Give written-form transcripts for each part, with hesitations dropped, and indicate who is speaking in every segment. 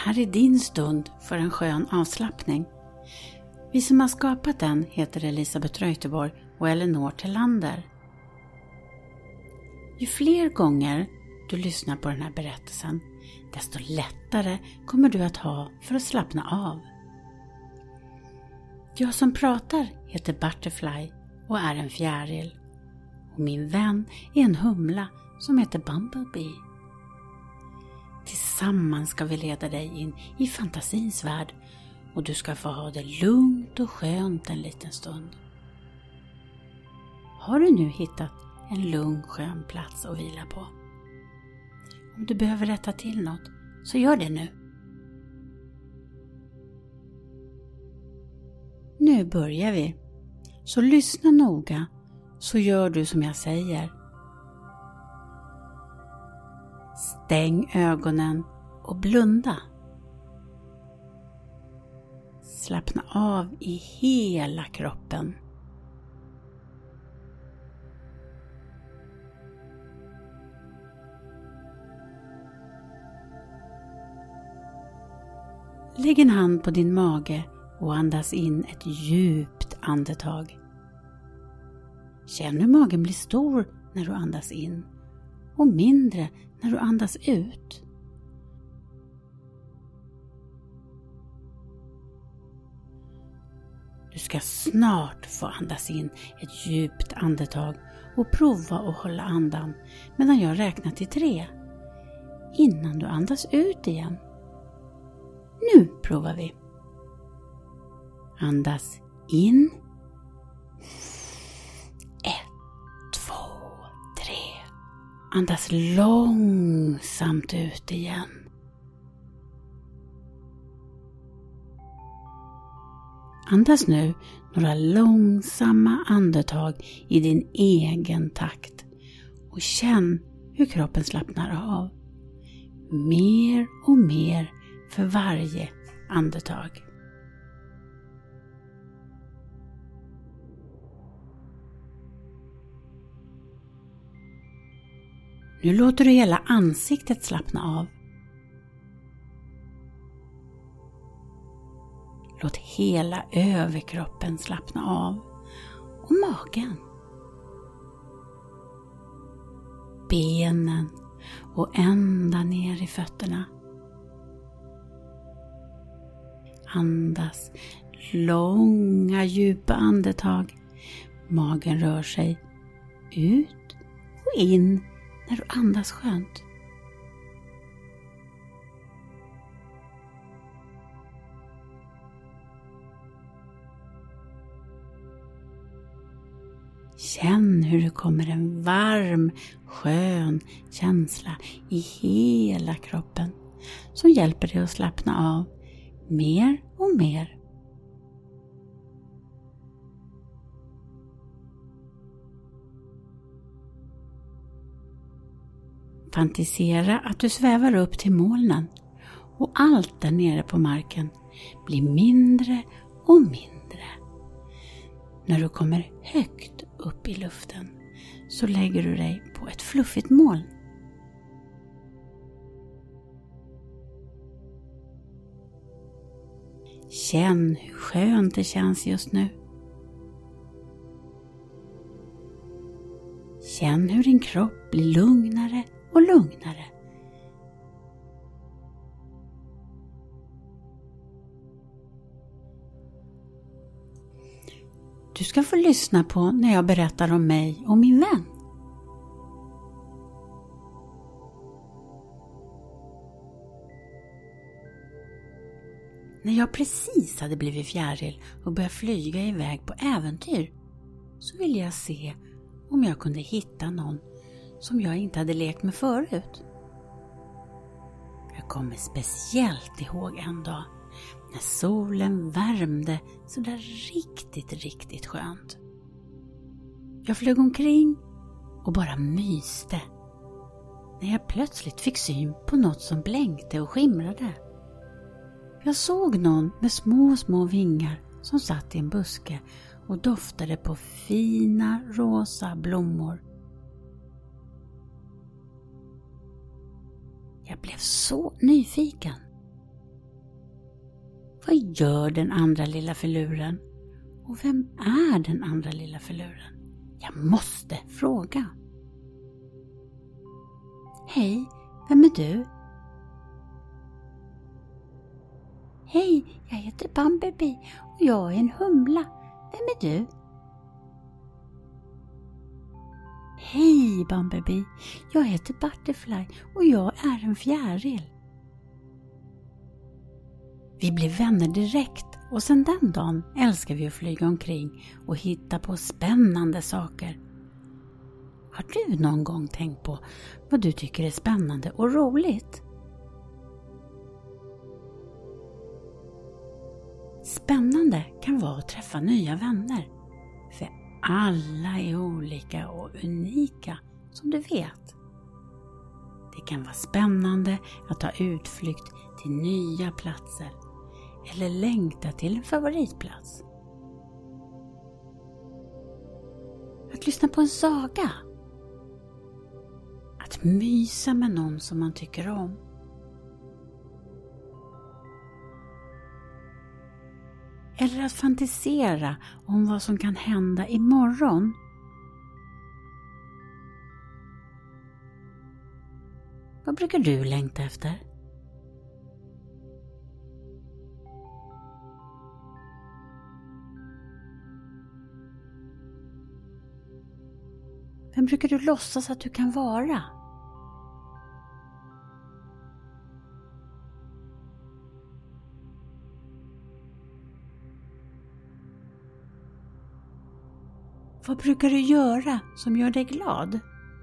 Speaker 1: här är din stund för en skön avslappning. Vi som har skapat den heter Elisabeth Reuterborg och Elinor Tillander. Ju fler gånger du lyssnar på den här berättelsen, desto lättare kommer du att ha för att slappna av. Jag som pratar heter Butterfly och är en fjäril. Och min vän är en humla som heter Bumblebee. Tillsammans ska vi leda dig in i fantasins värld och du ska få ha det lugnt och skönt en liten stund. Har du nu hittat en lugn skön plats att vila på? Om du behöver rätta till något så gör det nu. Nu börjar vi. Så lyssna noga så gör du som jag säger. Stäng ögonen och blunda. Slappna av i hela kroppen. Lägg en hand på din mage och andas in ett djupt andetag. Känn hur magen blir stor när du andas in och mindre när du andas ut. Du ska snart få andas in ett djupt andetag och prova att hålla andan medan jag räknar till 3 innan du andas ut igen. Nu provar vi. Andas in. 1, 2, 3. Andas långsamt ut igen. Andas nu några långsamma andetag i din egen takt och känn hur kroppen slappnar av. Mer och mer för varje andetag. Nu låter du hela ansiktet slappna av. Låt hela överkroppen slappna av och magen. Benen och ända ner i fötterna. Andas långa djupa andetag. Magen rör sig ut och in när du andas skönt. Känn hur det kommer en varm, skön känsla i hela kroppen som hjälper dig att slappna av mer och mer. Fantisera att du svävar upp till molnen och allt där nere på marken blir mindre och mindre. När du kommer högt upp i luften så lägger du dig på ett fluffigt moln. Känn hur skönt det känns just nu. Känn hur din kropp blir lugnare och lugnare. Du ska få lyssna på när jag berättar om mig och min vän. När jag precis hade blivit fjäril och börjat flyga iväg på äventyr så ville jag se om jag kunde hitta någon som jag inte hade lekt med förut. Jag kommer speciellt ihåg en dag när solen värmde så där riktigt skönt. Jag flög omkring och bara myste när jag plötsligt fick syn på något som blänkte och skimrade. Jag såg någon med små vingar som satt i en buske och doftade på fina rosa blommor. Jag blev så nyfiken. Vad gör den andra lilla filuren? Och vem är den andra lilla filuren? Jag måste fråga. Hej, vem är du? Hej, jag heter Bumblebee och jag är en humla. Vem är du? Hej Bumblebee, jag heter Butterfly och jag är en fjäril. Vi blev vänner direkt och sedan den dagen älskar vi att flyga omkring och hitta på spännande saker. Har du någon gång tänkt på vad du tycker är spännande och roligt? Spännande kan vara att träffa nya vänner. För alla är olika och unika, som du vet. Det kan vara spännande att ta utflykt till nya platser eller längta till en favoritplats. Att lyssna på en saga. Att mysa med någon som man tycker om. Eller att fantisera om vad som kan hända imorgon. Vad brukar du längta efter? Vem brukar du låtsas att du kan vara? Vad brukar du göra som gör dig glad?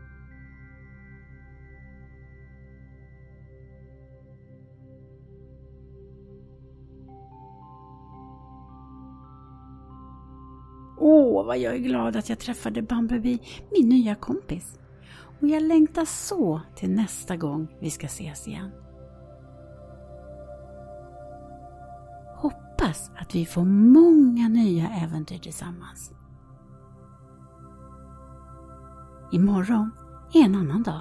Speaker 1: Vad jag är glad att jag träffade Bumblebee, min nya kompis. Och jag längtar så till nästa gång vi ska ses igen. Hoppas att vi får många nya äventyr tillsammans. Imorgon är en annan dag.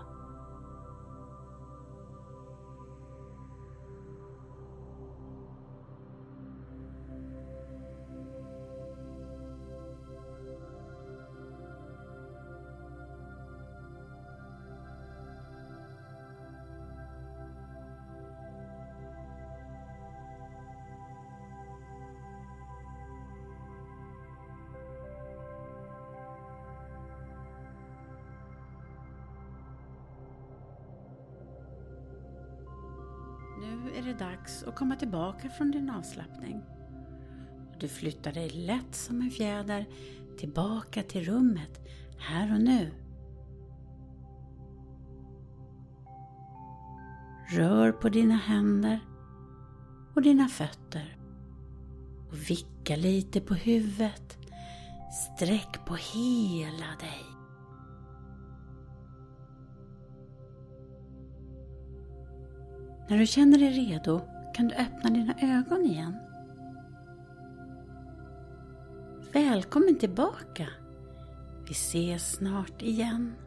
Speaker 1: Nu är det dags att komma tillbaka från din avslappning. Du flyttar dig lätt som en fjäder tillbaka till rummet här och nu. Rör på dina händer och dina fötter. Och vicka lite på huvudet. Sträck på hela dig. När du känner dig redo kan du öppna dina ögon igen. Välkommen tillbaka. Vi ses snart igen.